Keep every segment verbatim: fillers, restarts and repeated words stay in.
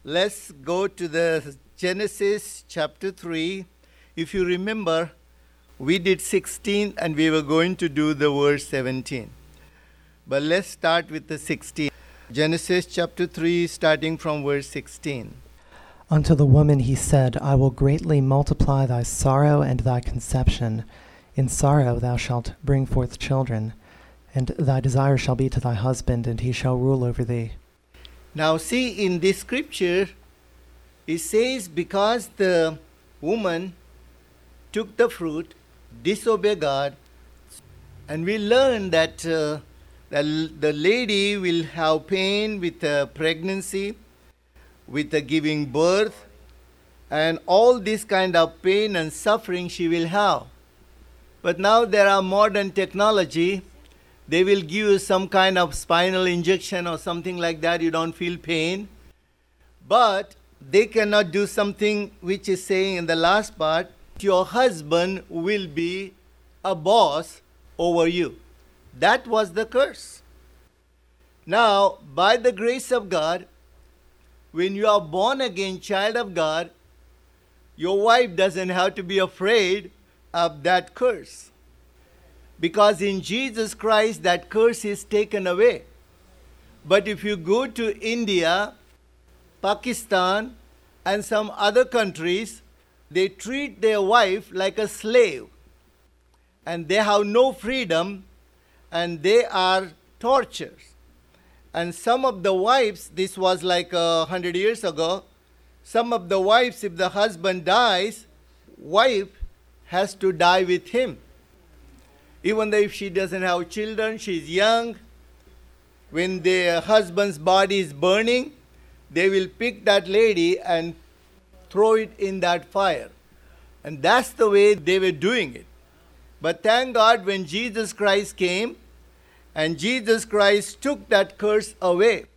Let's go to the Genesis chapter three. If you remember, we did sixteen and we were going to do the verse seventeen. But let's start with the sixteen. Genesis chapter three, starting from verse sixteen. Unto the woman he said, I will greatly multiply thy sorrow and thy conception. In sorrow thou shalt bring forth children, and thy desire shall be to thy husband, and he shall rule over thee. Now see, in this scripture, it says, because the woman took the fruit, disobeyed God, and we learn that uh, the, the lady will have pain with uh, pregnancy, with the giving birth, and all this kind of pain and suffering she will have. But now there are modern technology. They will give you some kind of spinal injection or something like that. You don't feel pain. But they cannot do something which is saying in the last part, your husband will be a boss over you. That was the curse. Now, by the grace of God, when you are born again child of God, your wife doesn't have to be afraid of that curse. Because in Jesus Christ, that curse is taken away. But if you go to India, Pakistan, and some other countries, they treat their wife like a slave. And they have no freedom, and they are tortured. And some of the wives, this was like a hundred years ago, some of the wives, if the husband dies, wife has to die with him. Even though if she doesn't have children, she's young, when the husband's body is burning, they will pick that lady and throw it in that fire. And that's the way they were doing it. But thank God when Jesus Christ came, and Jesus Christ took that curse away.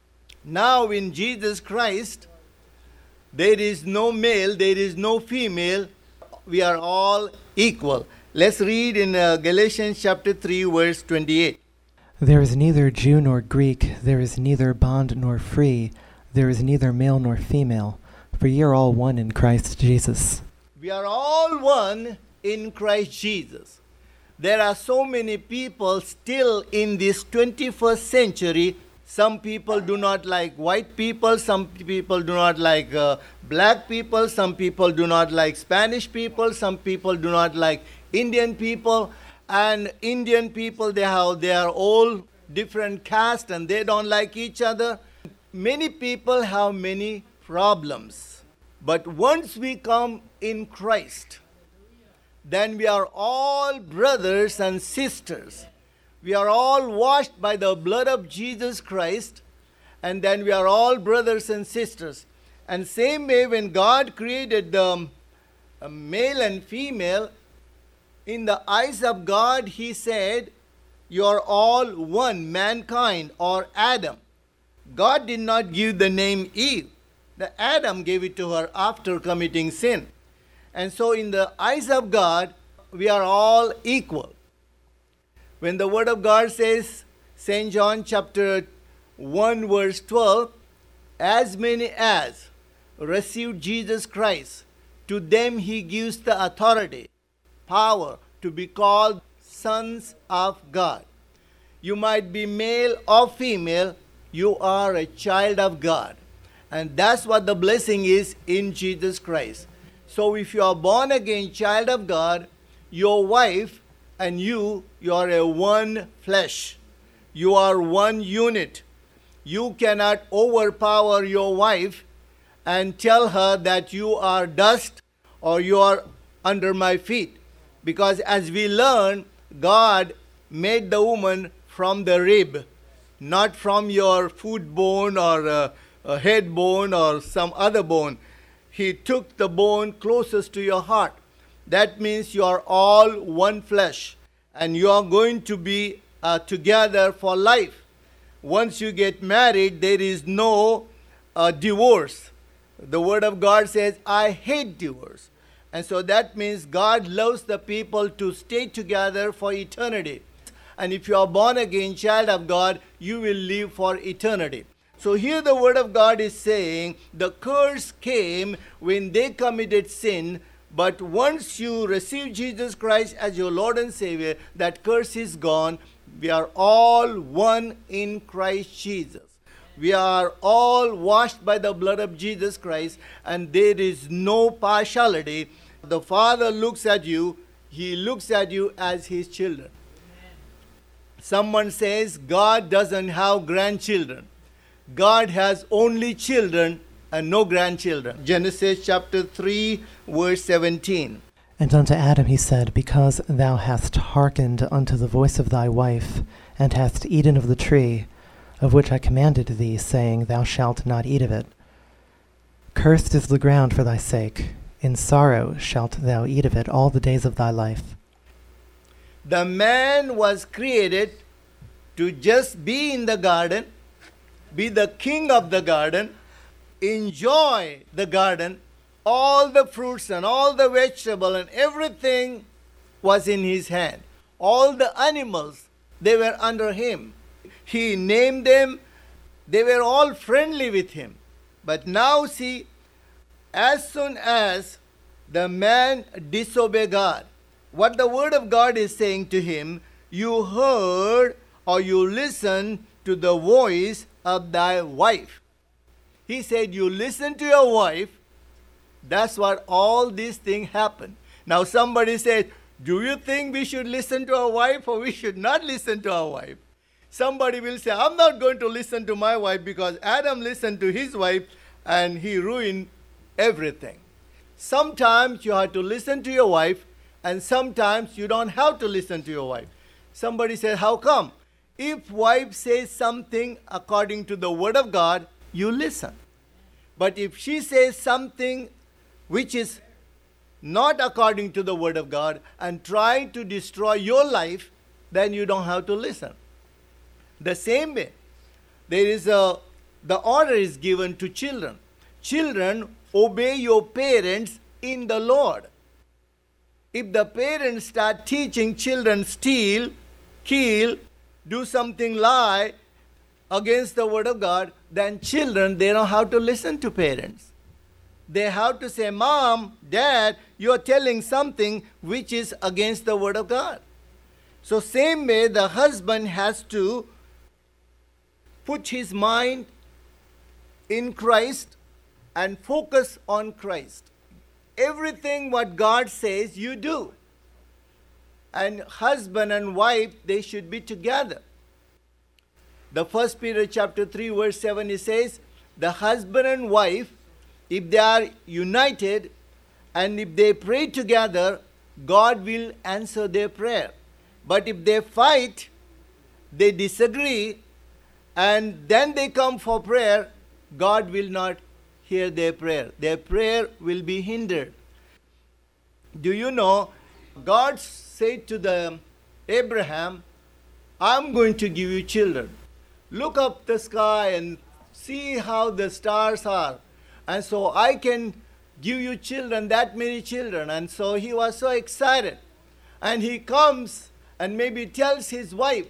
Now in Jesus Christ, there is no male, there is no female. We are all equal. Let's read in uh, Galatians chapter three, verse twenty-eight. There is neither Jew nor Greek, there is neither bond nor free, there is neither male nor female, for ye are all one in Christ Jesus. We are all one in Christ Jesus. There are so many people still in this twenty-first century. Some people do not like white people, some people do not like uh, black people, some people do not like Spanish people, some people do not like Indian people. And Indian people, they have they are all different caste and they don't like each other. Many people have many problems. But once we come in Christ, then we are all brothers and sisters. We are all washed by the blood of Jesus Christ, and then we are all brothers and sisters. And same way, when God created the um, male and female, in the eyes of God, He said, you are all one, mankind or Adam. God did not give the name Eve. The Adam gave it to her after committing sin. And so in the eyes of God, we are all equal. When the Word of God says, Saint John chapter one verse twelve, as many as received Jesus Christ, to them He gives the authority, power to be called sons of God. You might be male or female, you are a child of God. And that's what the blessing is in Jesus Christ. So if you are born again child of God, your wife and you, you are a one flesh. You are one unit. You cannot overpower your wife and tell her that you are dust or you are under my feet. Because as we learn, God made the woman from the rib, not from your foot bone or a, a head bone or some other bone. He took the bone closest to your heart. That means you are all one flesh, and you are going to be uh, together for life. Once you get married, there is no uh, divorce. The Word of God says, I hate divorce. And so that means God loves the people to stay together for eternity. And if you are born again child of God, you will live for eternity. So here the word of God is saying the curse came when they committed sin, but once you receive Jesus Christ as your Lord and Savior, that curse is gone. We are all one in Christ Jesus. We are all washed by the blood of Jesus Christ, and there is no partiality. The Father looks at you, He looks at you as His children. Amen. Someone says God doesn't have grandchildren. God has only children and no grandchildren. Genesis chapter three, verse seventeen. And unto Adam he said, Because thou hast hearkened unto the voice of thy wife, and hast eaten of the tree, of which I commanded thee, saying, Thou shalt not eat of it. Cursed is the ground for thy sake. In sorrow shalt thou eat of it all the days of thy life. The man was created to just be in the garden, be the king of the garden, enjoy the garden. All the fruits and all the vegetable and everything was in his hand. All the animals, they were under him. He named them. They were all friendly with him. But now see, as soon as the man disobeyed God, what the word of God is saying to him, you heard or you listened to the voice of thy wife. He said, you listen to your wife. That's what all these things happen. Now somebody said, do you think we should listen to our wife or we should not listen to our wife? Somebody will say, I'm not going to listen to my wife because Adam listened to his wife and he ruined everything. Sometimes you have to listen to your wife and sometimes you don't have to listen to your wife. Somebody said, how come? If wife says something according to the word of God, you listen. But if she says something which is not according to the word of God and trying to destroy your life, then you don't have to listen. The same way, there is a, the order is given to children. Children, obey your parents in the Lord. If the parents start teaching children steal, kill, do something lie against the word of God, then children, they don't have to listen to parents. They have to say, Mom, Dad, you are telling something which is against the word of God. So same way, the husband has to put his mind in Christ and focus on Christ. Everything what God says, you do. And husband and wife, they should be together. The First Peter chapter three, verse seven, it says, the husband and wife, if they are united and if they pray together, God will answer their prayer. But if they fight, they disagree, and then they come for prayer, God will not hear their prayer. Their prayer will be hindered. Do you know, God said to the Abraham, I'm going to give you children. Look up the sky and see how the stars are. And so I can give you children, that many children. And so he was so excited. And he comes and maybe tells his wife,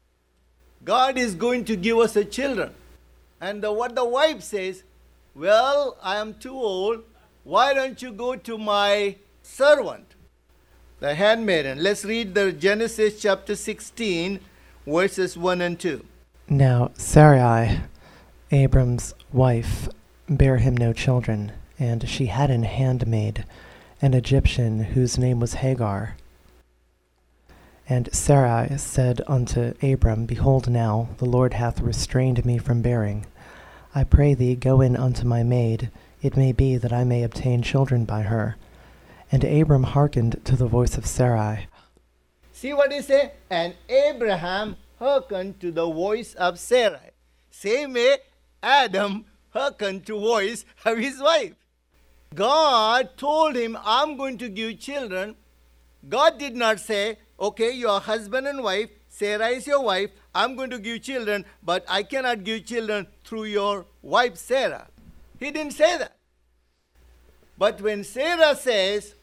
God is going to give us a children. And the, what the wife says, well, I am too old. Why don't you go to my servant, the handmaiden? Let's read the Genesis chapter sixteen, verses one and two. Now Sarai, Abram's wife, bare him no children, and she had an handmaid, an Egyptian, whose name was Hagar. And Sarai said unto Abram, Behold now, the Lord hath restrained me from bearing. I pray thee, go in unto my maid, it may be that I may obtain children by her. And Abram hearkened to the voice of Sarai. See what he said? And Abraham hearkened to the voice of Sarai. Same way, Adam hearkened to voice of his wife. God told him, I'm going to give children. God did not say, okay, your husband and wife, Sarah is your wife, I'm going to give children, but I cannot give children through your wife Sarah. He didn't say that. But when Sarah says,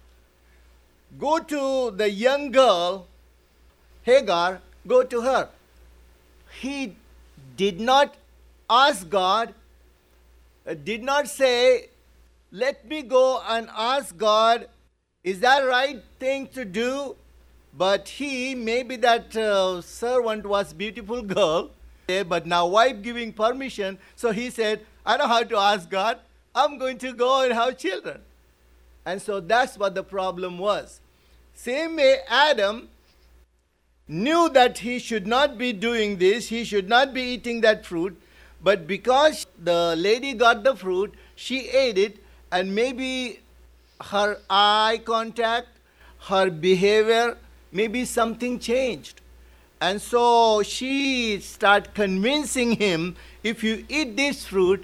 go to the young girl, Hagar, go to her, he did not ask God, uh, did not say, let me go and ask God, is that right thing to do? But he, maybe that uh, servant was beautiful girl, but now wife giving permission, so he said, I don't have to ask God, I'm going to go and have children. And so that's what the problem was. Same way Adam knew that he should not be doing this, he should not be eating that fruit, but because the lady got the fruit, she ate it, and maybe her eye contact, her behavior, maybe something changed. And so she started convincing him, if you eat this fruit,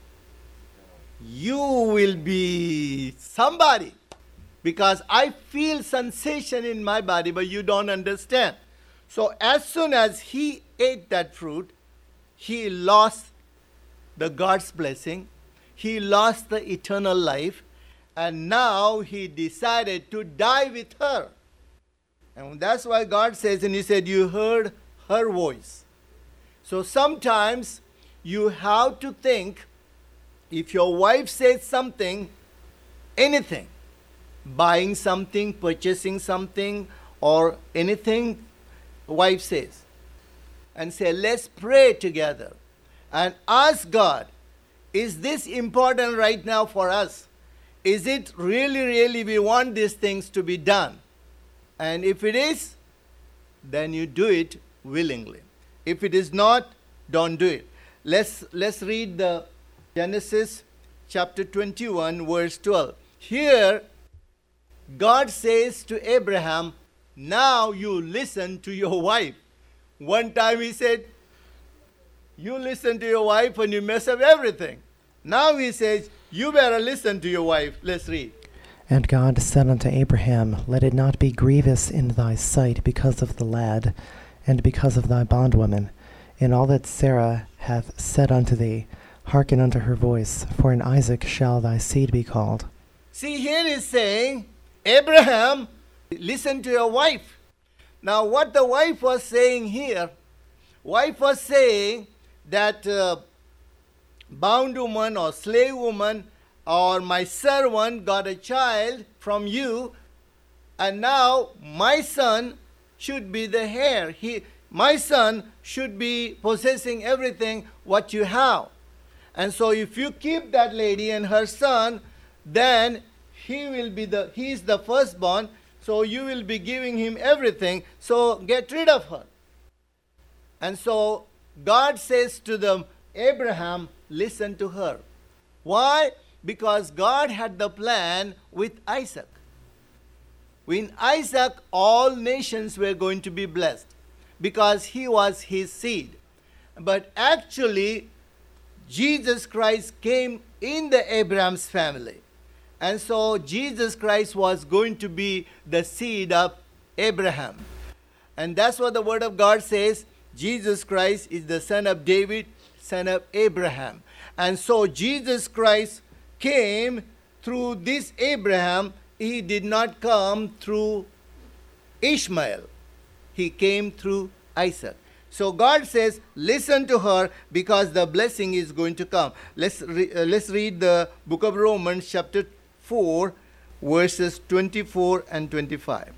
you will be somebody. Because I feel sensation in my body, but you don't understand. So as soon as he ate that fruit, he lost the God's blessing. He lost the eternal life. And now he decided to die with her. And that's why God says, and he said, you heard her voice. So sometimes you have to think, if your wife says something, anything, buying something, purchasing something, or anything wife says, and say, let's pray together and ask God, is this important right now for us? Is it really, really we want these things to be done? And if it is, then you do it willingly. If it is not, don't do it. Let's, let's read the Genesis chapter twenty-one, verse twelve. Here, God says to Abraham, now you listen to your wife. One time he said, you listen to your wife and you mess up everything. Now he says, you better listen to your wife. Let's read. And God said unto Abraham, let it not be grievous in thy sight because of the lad, and because of thy bondwoman. In all that Sarah hath said unto thee, hearken unto her voice, for in Isaac shall thy seed be called. See, here is saying, Abraham, listen to your wife. Now what the wife was saying here, wife was saying that uh, bondwoman or slave woman or my servant got a child from you, and now my son should be the heir. He, my son should be possessing everything what you have. And so if you keep that lady and her son, then he will be the, he is the firstborn, so you will be giving him everything, so get rid of her. And so God says to them, Abraham, listen to her. Why? Because God had the plan with Isaac. In Isaac, all nations were going to be blessed because he was his seed. But actually, Jesus Christ came in the Abraham's family. And so Jesus Christ was going to be the seed of Abraham. And that's what the Word of God says. Jesus Christ is the son of David, son of Abraham. And so Jesus Christ came through this Abraham. He did not come through Ishmael. He came through Isaac. So God says, listen to her because the blessing is going to come. Let's, re- uh, let's read the book of Romans chapter four, verses twenty-four and twenty-five.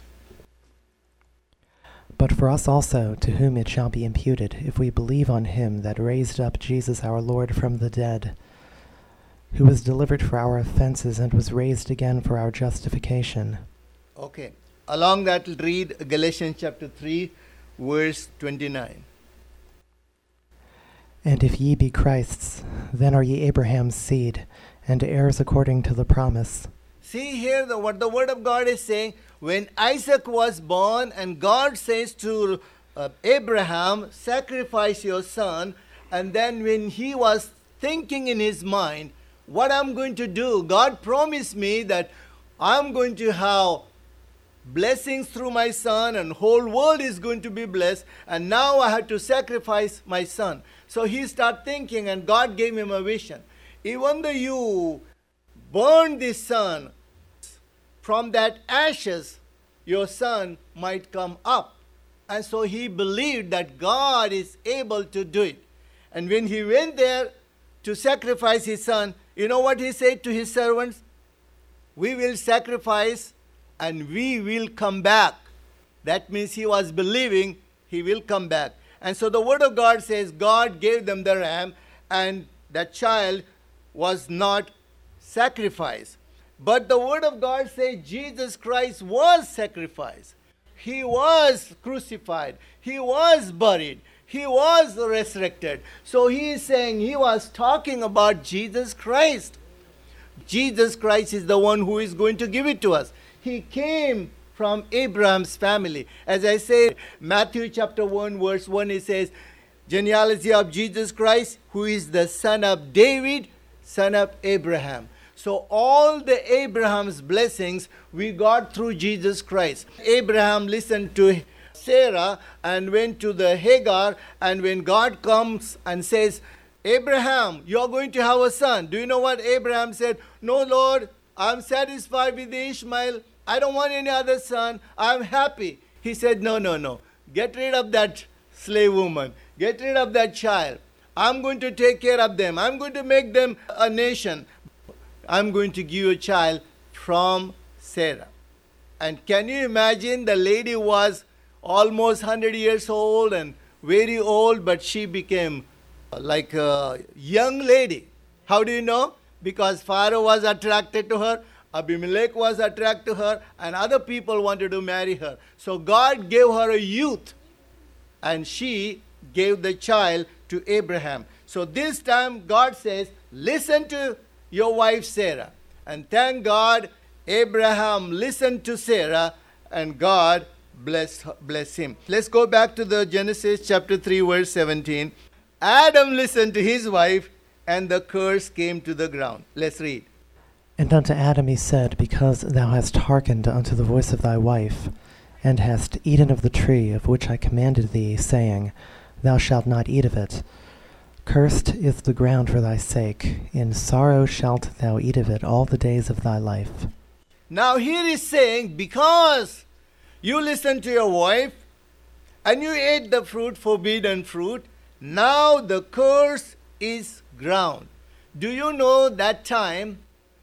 But for us also, to whom it shall be imputed, if we believe on him that raised up Jesus our Lord from the dead, who was delivered for our offenses and was raised again for our justification. Okay. Along that, read Galatians chapter three, verse twenty-nine. And if ye be Christ's, then are ye Abraham's seed, and heirs according to the promise. See here the, what the Word of God is saying. When Isaac was born and God says to uh, Abraham, sacrifice your son. And then when he was thinking in his mind, what I'm going to do, God promised me that I'm going to have blessings through my son and whole world is going to be blessed. And now I have to sacrifice my son. So he started thinking and God gave him a vision. Even though you burn this son, from that ashes, your son might come up. And so he believed that God is able to do it. And when he went there to sacrifice his son, you know what he said to his servants? We will sacrifice and we will come back. That means he was believing he will come back. And so the word of God says God gave them the ram, and that child was not sacrificed. But the word of God says Jesus Christ was sacrificed. He was crucified. He was buried. He was resurrected. So he is saying he was talking about Jesus Christ. Jesus Christ is the one who is going to give it to us. He came from Abraham's family. As I say, Matthew chapter one, verse one, it says, genealogy of Jesus Christ, who is the son of David, son of Abraham. So all the Abraham's blessings we got through Jesus Christ. Abraham listened to Sarah and went to the Hagar, and when God comes and says, Abraham, you are going to have a son. Do you know what Abraham said? No, Lord, I'm satisfied with Ishmael. I don't want any other son. I'm happy. He said, no, no, no. Get rid of that slave woman. Get rid of that child. I'm going to take care of them. I'm going to make them a nation. I'm going to give you a child from Sarah. And can you imagine, the lady was almost one hundred years old and very old, but she became like a young lady. How do you know? Because Pharaoh was attracted to her, Abimelech was attracted to her, and other people wanted to marry her. So God gave her a youth, and she gave the child to Abraham. So this time God says, listen to your wife Sarah. And thank God, Abraham listened to Sarah, and God blessed, blessed him. Let's go back to the Genesis chapter three, verse seventeen. Adam listened to his wife, and the curse came to the ground. Let's read. And unto Adam he said, because thou hast hearkened unto the voice of thy wife, and hast eaten of the tree of which I commanded thee, saying, Thou shalt not eat of it. Cursed is the ground for thy sake. In sorrow shalt thou eat of it all the days of thy life. Now here is saying, because you listened to your wife, and you ate the fruit, forbidden fruit, now the curse is ground. Do you know that time,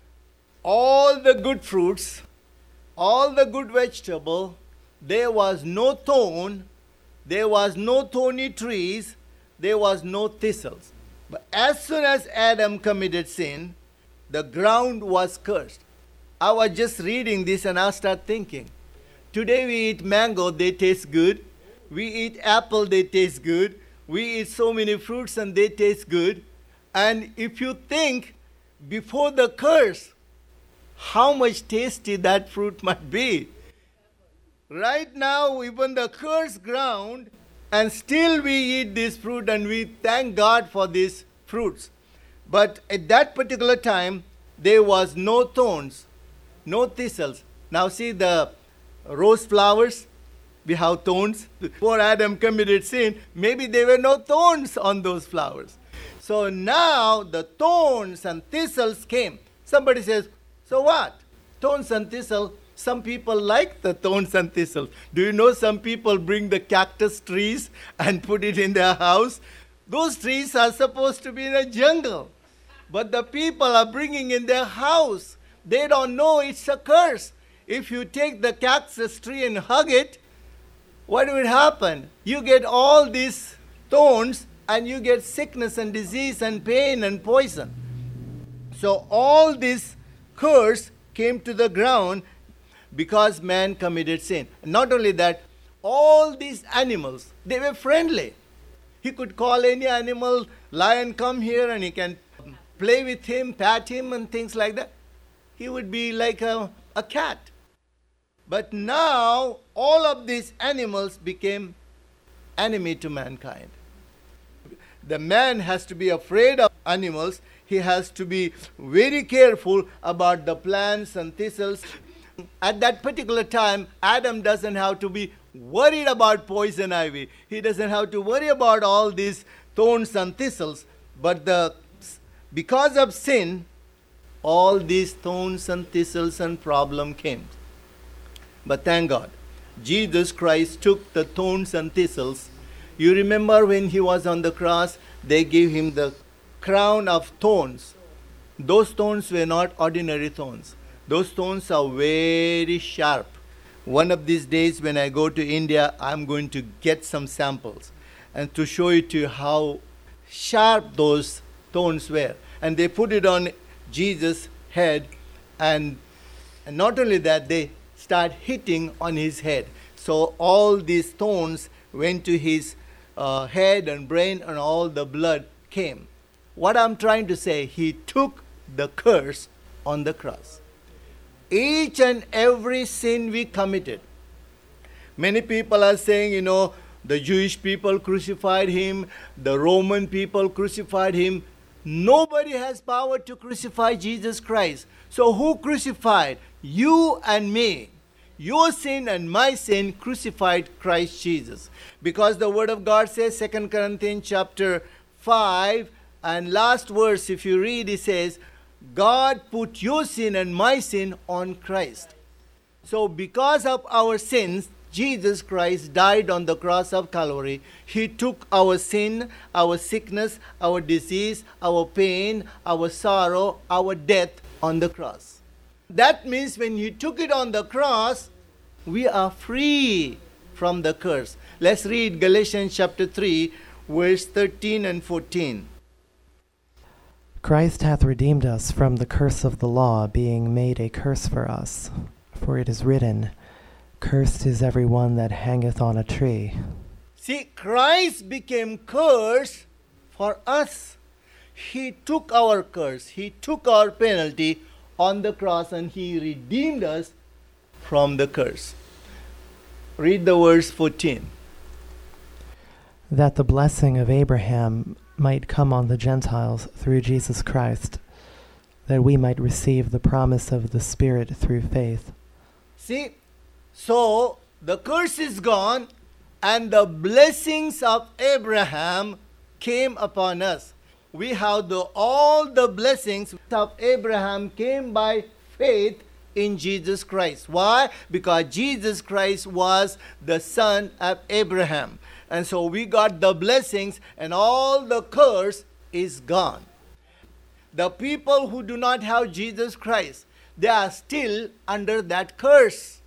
all the good fruits, all the good vegetable, there was no thorn, there was no thorny trees, there was no thistles. But as soon as Adam committed sin, the ground was cursed. I was just reading this and I started thinking, today we eat mango, they taste good. We eat apple, they taste good. We eat so many fruits and they taste good. And if you think before the curse, how much tasty that fruit might be. Right now, even the cursed ground, and still we eat this fruit and we thank God for these fruits. But at that particular time, there was no thorns, no thistles. Now see the rose flowers, we have thorns. Before Adam committed sin, maybe there were no thorns on those flowers. So now the thorns and thistles came. Somebody says, so what? Thorns and thistles. Some people like the thorns and thistles. Do you know some people bring the cactus trees and put it in their house? Those trees are supposed to be in a jungle. But the people are bringing in their house. They don't know it's a curse. If you take the cactus tree and hug it, what will happen? You get all these thorns and you get sickness and disease and pain and poison. So all this curse came to the ground because man committed sin. Not only that, all these animals, they were friendly. He could call any animal, lion, come here, and he can play with him, pat him, and things like that. He would be like a, a cat. But now, all of these animals became enemy to mankind. The man has to be afraid of animals. He has to be very careful about the plants and thistles. At that particular time, Adam doesn't have to be worried about poison ivy. He doesn't have to worry about all these thorns and thistles. But the because of sin, all these thorns and thistles and problem came. But thank God, Jesus Christ took the thorns and thistles. You remember when he was on the cross, they gave him the crown of thorns. Those thorns were not ordinary thorns. Those thorns are very sharp. One of these days when I go to India, I'm going to get some samples and to show you to you how sharp those thorns were. And they put it on Jesus' head, and, and not only that, they start hitting on his head. So all these thorns went to his uh, head and brain, and all the blood came. What I'm trying to say, he took the curse on the cross. Each and every sin we committed. Many people are saying, you know, the Jewish people crucified him, the Roman people crucified him. Nobody has power to crucify Jesus Christ. So who crucified? You and me. Your sin and my sin crucified Christ Jesus. Because the Word of God says, Second Corinthians chapter five, and last verse, if you read, it says, God put your sin and my sin on Christ. So because of our sins, Jesus Christ died on the cross of Calvary. He took our sin, our sickness, our disease, our pain, our sorrow, our death on the cross. That means when he took it on the cross, we are free from the curse. Let's read Galatians chapter three, verse thirteen and fourteen. Christ hath redeemed us from the curse of the law, being made a curse for us. For it is written, Cursed is every one that hangeth on a tree. See, Christ became curse for us. He took our curse. He took our penalty on the cross, and he redeemed us from the curse. Read the verse fourteen. That the blessing of Abraham might come on the Gentiles through Jesus Christ, that we might receive the promise of the Spirit through faith. See, so the curse is gone, and the blessings of Abraham came upon us. We have the, all the blessings of Abraham came by faith in Jesus Christ. Why? Because Jesus Christ was the son of Abraham. And so we got the blessings, and all the curse is gone. The people who do not have Jesus Christ, they are still under that curse.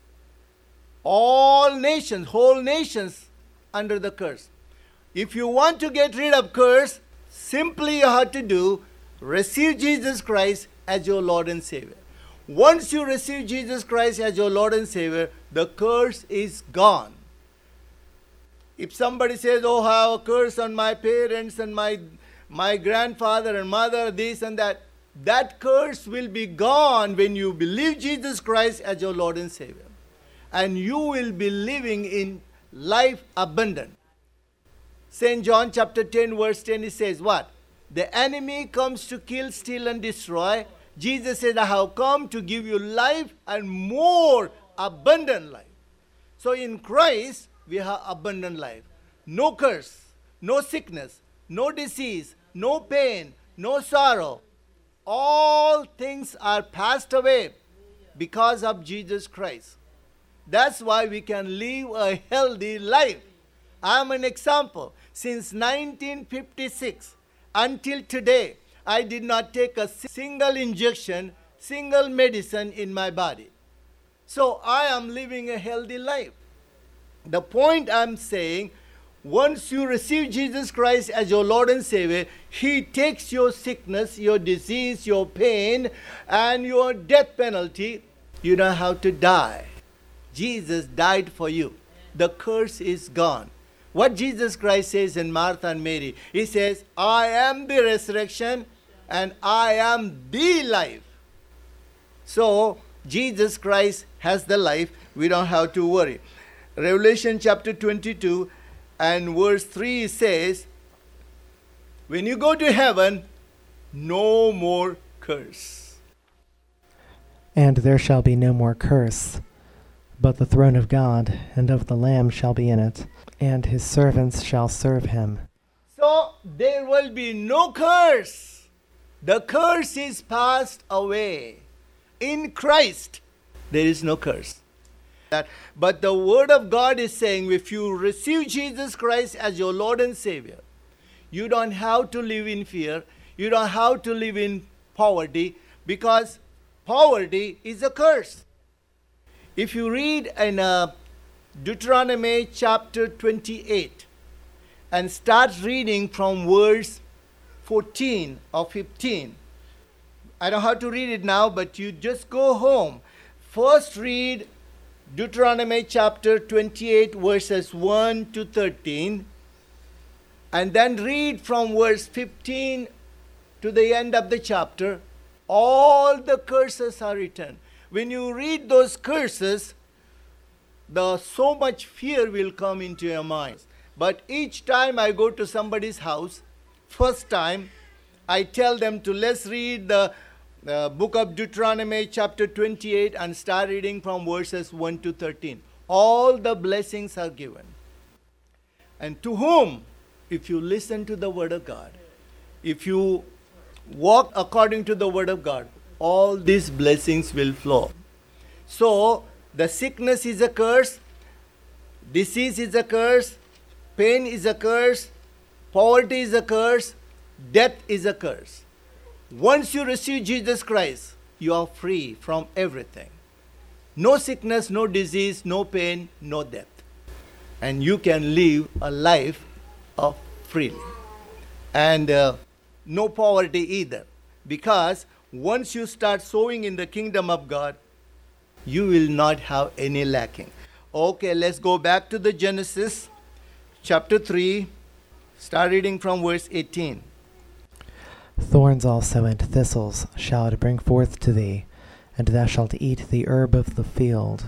All nations, whole nations under the curse. If you want to get rid of curse, simply you have to do, receive Jesus Christ as your Lord and Savior. Once you receive Jesus Christ as your Lord and Savior, the curse is gone. If somebody says, oh, I have a curse on my parents and my, my grandfather and mother, this and that, that curse will be gone when you believe Jesus Christ as your Lord and Savior. And you will be living in life abundant. Saint John chapter ten verse ten, it says what? The enemy comes to kill, steal and destroy. Jesus said, I have come to give you life and more abundant life. So in Christ, we have abundant life. No curse, no sickness, no disease, no pain, no sorrow. All things are passed away because of Jesus Christ. That's why we can live a healthy life. I am an example. Since nineteen fifty-six until today, I did not take a single injection, single medicine in my body. So I am living a healthy life. The point I'm saying, once you receive Jesus Christ as your Lord and Savior, He takes your sickness, your disease, your pain, and your death penalty. You don't have to die. Jesus died for you. The curse is gone. What Jesus Christ says in Martha and Mary, He says, I am the resurrection and I am the life. So, Jesus Christ has the life. We don't have to worry. Revelation chapter twenty-two and verse three says, when you go to heaven, no more curse. And there shall be no more curse, but the throne of God and of the Lamb shall be in it, and his servants shall serve him. So there will be no curse. The curse is passed away. In Christ, there is no curse. that. But the Word of God is saying if you receive Jesus Christ as your Lord and Savior, you don't have to live in fear. You don't have to live in poverty, because poverty is a curse. If you read in uh, Deuteronomy chapter twenty-eight and start reading from verse fourteen or fifteen, I don't have to read it now, but you just go home. First read Deuteronomy chapter twenty-eight verses one to thirteen, and then read from verse fifteen to the end of the chapter. All the curses are written. When you read those curses, the so much fear will come into your minds. But each time I go to somebody's house, first time, I tell them to let's read the uh, book of Deuteronomy chapter twenty-eight and start reading from verses one to thirteen. All the blessings are given. And to whom? If you listen to the Word of God, if you walk according to the Word of God, all these blessings will flow. So, the sickness is a curse, disease is a curse, pain is a curse, poverty is a curse, death is a curse. Once you receive Jesus Christ, you are free from everything. No sickness, no disease, no pain, no death. And you can live a life of freely. And uh, no poverty either. Because once you start sowing in the kingdom of God, you will not have any lacking. Okay, let's go back to the Genesis chapter three. Start reading from verse eighteen. Thorns also and thistles shall it bring forth to thee, and thou shalt eat the herb of the field.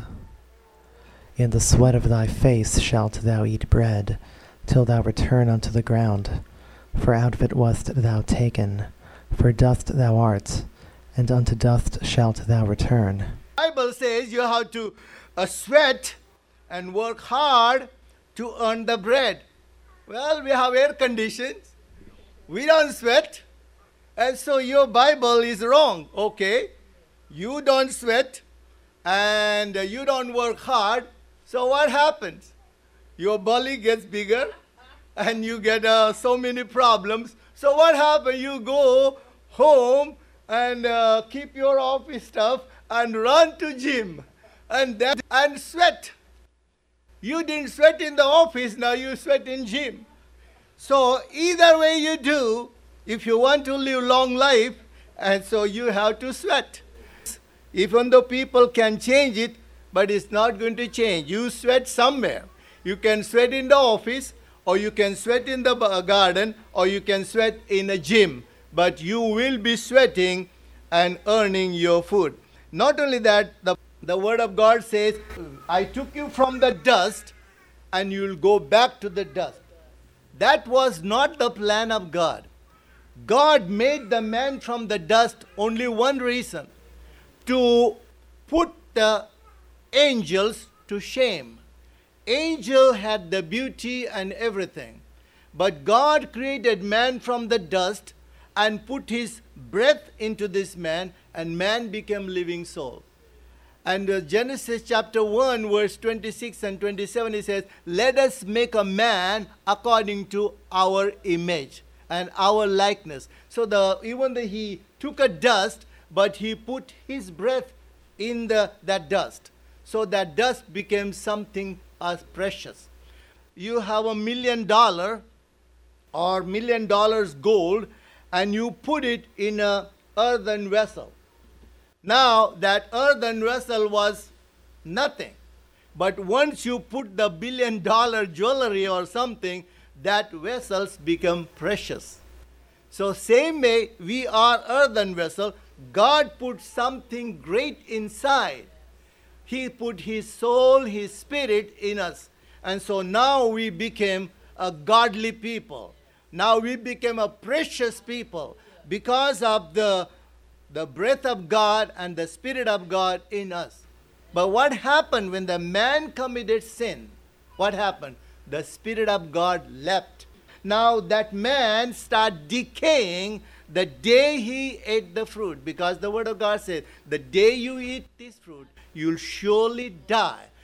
In the sweat of thy face shalt thou eat bread, till thou return unto the ground. For out of it wast thou taken, for dust thou art, and unto dust shalt thou return. The Bible says you have to uh, sweat and work hard to earn the bread. Well, we have air conditions. We don't sweat. And so your Bible is wrong. Okay, you don't sweat and you don't work hard. So what happens? Your belly gets bigger and you get uh, so many problems. So what happens? You go home and uh, keep your office stuff and run to gym and then and sweat. You didn't sweat in the office, now you sweat in gym. So either way you do, if you want to live long life, and so you have to sweat. Even though people can change it, but it's not going to change. You sweat somewhere. You can sweat in the office, or you can sweat in the garden, or you can sweat in a gym. But you will be sweating and earning your food. Not only that, the, the Word of God says, I took you from the dust, and you'll go back to the dust. That was not the plan of God. God made the man from the dust only one reason, to put the angels to shame. Angel had the beauty and everything, but God created man from the dust and put his breath into this man, and man became living soul. And uh, Genesis chapter one verse twenty-six and twenty-seven, it says, let us make a man according to our image and our likeness. So the even though he took a dust, but he put his breath in the that dust. So that dust became something as precious. You have a million dollar or million dollars gold, and you put it in a earthen vessel. Now that earthen vessel was nothing. But once you put the billion dollar jewelry or something, that vessels become precious. So same way, we are earthen vessel. God put something great inside. He put his soul, his spirit in us. And so now we became a godly people. Now we became a precious people because of the, the breath of God and the Spirit of God in us. But what happened when the man committed sin? What happened? The Spirit of God left. Now that man started decaying the day he ate the fruit, because the Word of God says, the day you eat this fruit, you'll surely die.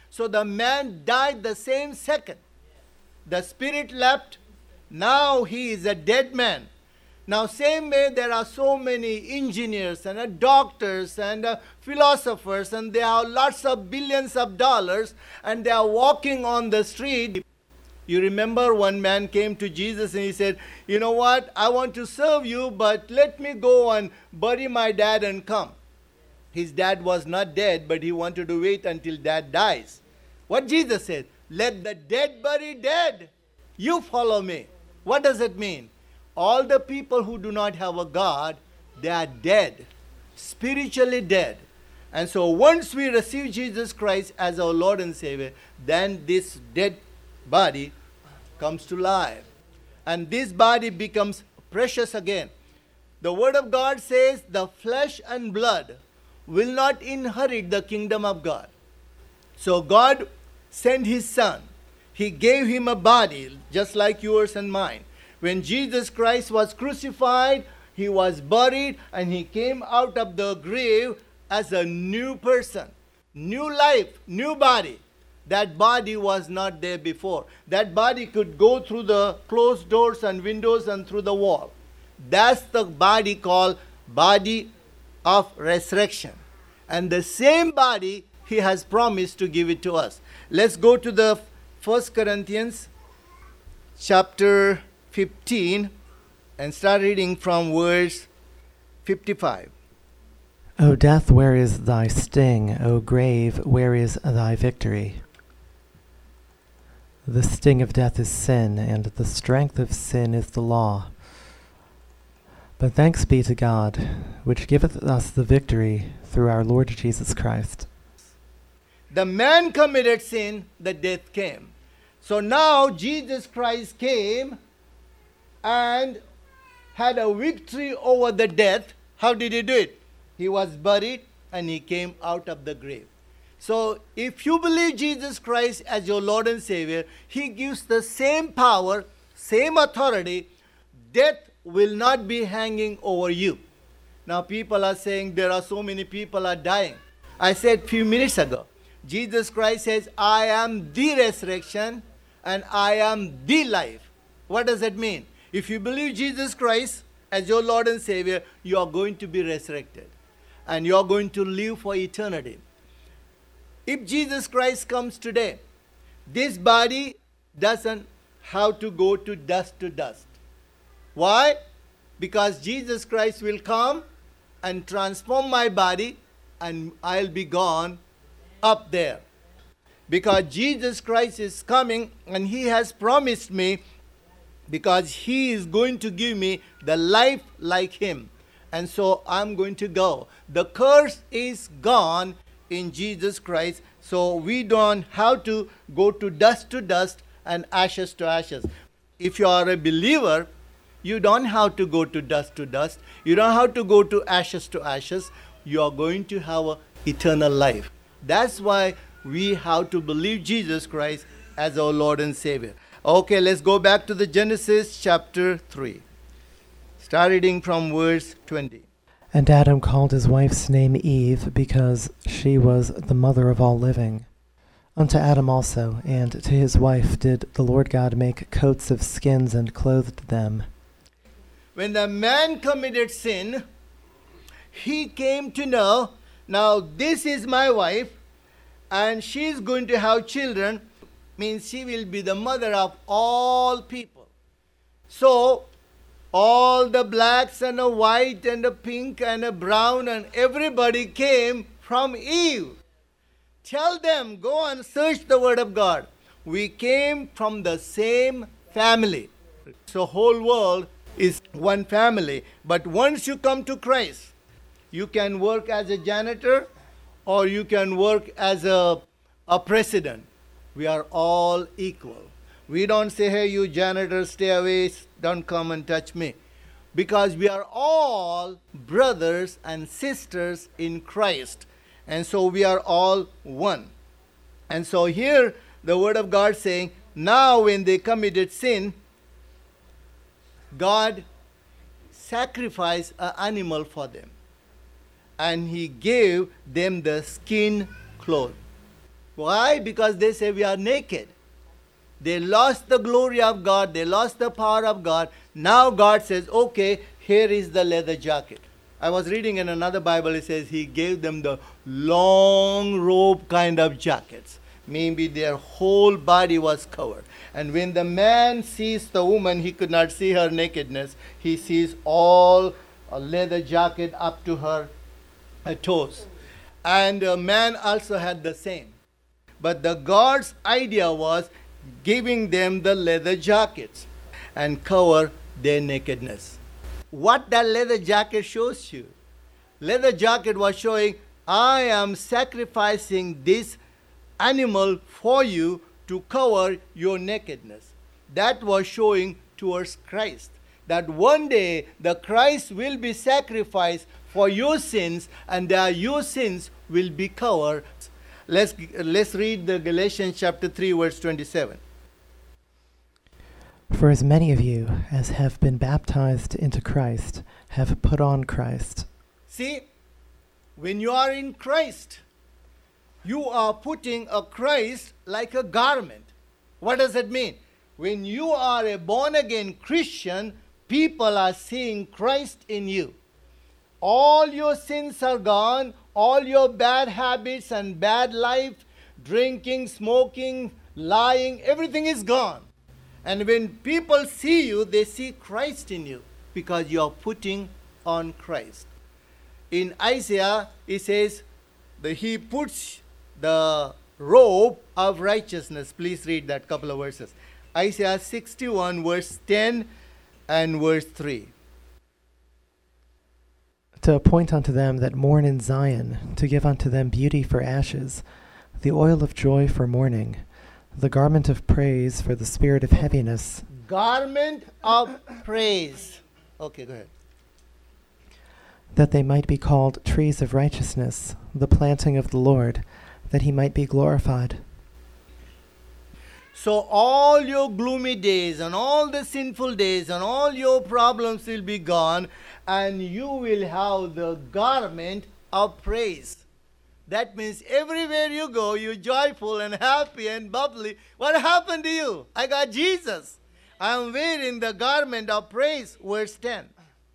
So the man died the same second. The spirit left. Now he is a dead man. Now same way there are so many engineers and uh, doctors and uh, philosophers, and they have lots of billions of dollars, and they are walking on the street. You remember one man came to Jesus and he said, you know what, I want to serve you, but let me go and bury my dad and come. His dad was not dead, but he wanted to wait until dad dies. What Jesus said, let the dead bury dead. You follow me. What does it mean? All the people who do not have a God, they are dead, spiritually dead. And so once we receive Jesus Christ as our Lord and Savior, then this dead body comes to life. And this body becomes precious again. The Word of God says the flesh and blood will not inherit the kingdom of God. So God sent His Son. He gave Him a body just like yours and mine. When Jesus Christ was crucified, He was buried, and He came out of the grave as a new person, new life, new body. That body was not there before. That body could go through the closed doors and windows and through the wall. That's the body called body of resurrection. And the same body He has promised to give it to us. Let's go to the First Corinthians chapter fifteen and start reading from verse fifty-five. O death, where is thy sting? O grave, where is thy victory? The sting of death is sin, and the strength of sin is the law. But thanks be to God, which giveth us the victory through our Lord Jesus Christ. The man committed sin, the death came. So now Jesus Christ came and had a victory over the death. How did He do it? He was buried and He came out of the grave. So if you believe Jesus Christ as your Lord and Savior, He gives the same power, same authority. Death will not be hanging over you. Now people are saying there are so many people are dying. I said a few minutes ago, Jesus Christ says, I am the resurrection and I am the life. What does that mean? If you believe Jesus Christ as your Lord and Savior, you are going to be resurrected. And you are going to live for eternity. If Jesus Christ comes today, this body doesn't have to go to dust to dust. Why? Because Jesus Christ will come and transform my body and I'll be gone up there. Because Jesus Christ is coming and He has promised me, because He is going to give me the life like Him. And so I'm going to go. The curse is gone in Jesus Christ. So we don't have to go to dust to dust and ashes to ashes. If you are a believer, you don't have to go to dust to dust. You don't have to go to ashes to ashes. You are going to have an eternal life. That's why we have to believe Jesus Christ as our Lord and Savior. Okay, let's go back to the Genesis chapter three. Start reading from verse twenty. And Adam called his wife's name Eve, because she was the mother of all living. Unto Adam also, and to his wife did the Lord God make coats of skins and clothed them. When the man committed sin, he came to know, now this is my wife, and she is going to have children, means she will be the mother of all people. So, all the blacks and the white and the pink and the brown and everybody came from Eve. Tell them, go and search the Word of God. We came from the same family. So whole world is one family. But once you come to Christ, you can work as a janitor or you can work as a, a president. We are all equal. We don't say, hey, you janitor, stay away, don't come and touch me. Because we are all brothers and sisters in Christ. And so we are all one. And so here the Word of God saying, now when they committed sin, God sacrificed an animal for them. And He gave them the skin cloth. Why? Because they say we are naked. They lost the glory of God. They lost the power of God. Now God says, okay, here is the leather jacket. I was reading in another Bible, it says he gave them the long robe kind of jackets. Maybe their whole body was covered. And when the man sees the woman, he could not see her nakedness. He sees all a leather jacket up to her uh, toes. And a man also had the same. But the God's idea was giving them the leather jackets and cover their nakedness. What that leather jacket shows you? Leather jacket was showing, I am sacrificing this animal for you to cover your nakedness. That was showing towards Christ. That one day the Christ will be sacrificed for your sins, and that your sins will be covered. Let's, let's read the Galatians chapter three, verse twenty-seven. For as many of you as have been baptized into Christ have put on Christ. See, when you are in Christ, you are putting a Christ like a garment. What does that mean? When you are a born-again Christian, people are seeing Christ in you. All your sins are gone. All your bad habits and bad life, drinking, smoking, lying, everything is gone. And when people see you, they see Christ in you because you are putting on Christ. In Isaiah, it says that he puts the robe of righteousness. Please read that couple of verses. Isaiah sixty-one, verse ten and verse three. To appoint unto them that mourn in Zion, to give unto them beauty for ashes, the oil of joy for mourning, the garment of praise for the spirit of heaviness. Garment of praise. Okay, go ahead. That they might be called trees of righteousness, the planting of the Lord, that he might be glorified. So all your gloomy days and all the sinful days and all your problems will be gone, and you will have the garment of praise. That means everywhere you go, you're joyful and happy and bubbly. What happened to you? I got Jesus. I am wearing the garment of praise. Verse ten.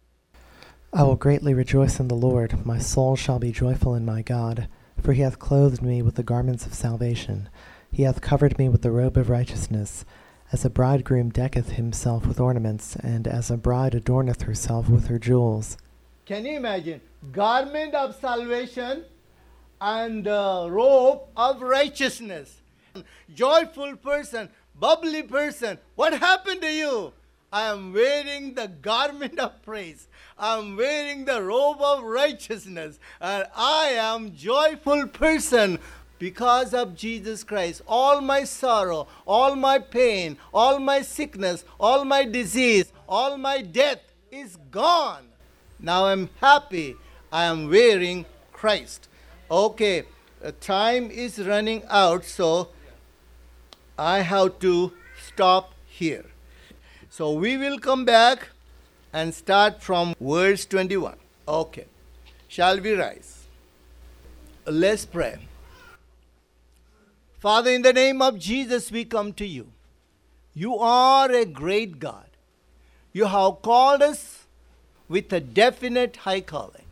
I will greatly rejoice in the Lord. My soul shall be joyful in my God, for he hath clothed me with the garments of salvation. He hath covered me with the robe of righteousness, as a bridegroom decketh himself with ornaments, and as a bride adorneth herself with her jewels. Can you imagine? Garment of salvation and the robe of righteousness. Joyful person, bubbly person. What happened to you? I am wearing the garment of praise. I am wearing the robe of righteousness. And I am joyful person. Because of Jesus Christ, all my sorrow, all my pain, all my sickness, all my disease, all my death is gone. Now I'm happy. I am wearing Christ. Okay, uh, time is running out, so I have to stop here. So we will come back and start from verse twenty-one. Okay, shall we rise? Let's pray. Father, in the name of Jesus, we come to you. You are a great God. You have called us with a definite high calling.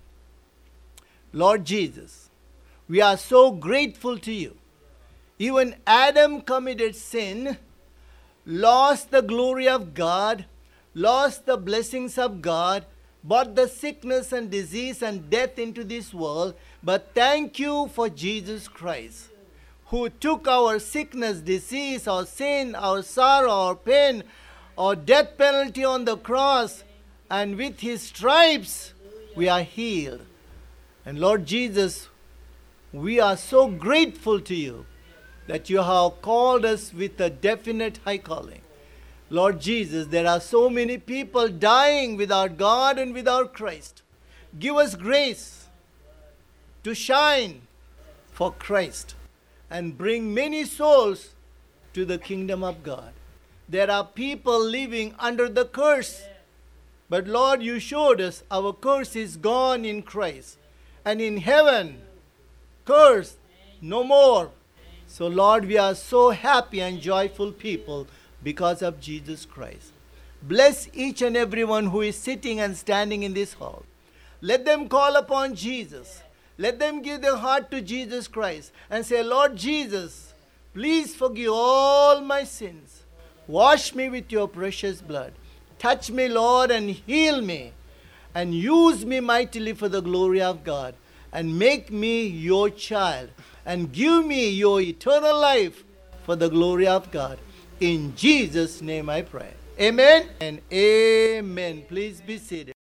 Lord Jesus, we are so grateful to you. Even Adam committed sin, lost the glory of God, lost the blessings of God, brought the sickness and disease and death into this world. But thank you for Jesus Christ, who took our sickness, disease, our sin, our sorrow, our pain, our death penalty on the cross, and with his stripes we are healed. And Lord Jesus, we are so grateful to you that you have called us with a definite high calling. Lord Jesus, there are so many people dying without God and without Christ. Give us grace to shine for Christ and bring many souls to the kingdom of God. There are people living under the curse. But Lord, you showed us our curse is gone in Christ. And in heaven, curse no more. So, Lord, we are so happy and joyful people because of Jesus Christ. Bless each and everyone who is sitting and standing in this hall. Let them call upon Jesus. Let them give their heart to Jesus Christ and say, Lord Jesus, please forgive all my sins. Wash me with your precious blood. Touch me, Lord, and heal me. And use me mightily for the glory of God. And make me your child. And give me your eternal life for the glory of God. In Jesus' name I pray. Amen and amen. Please be seated.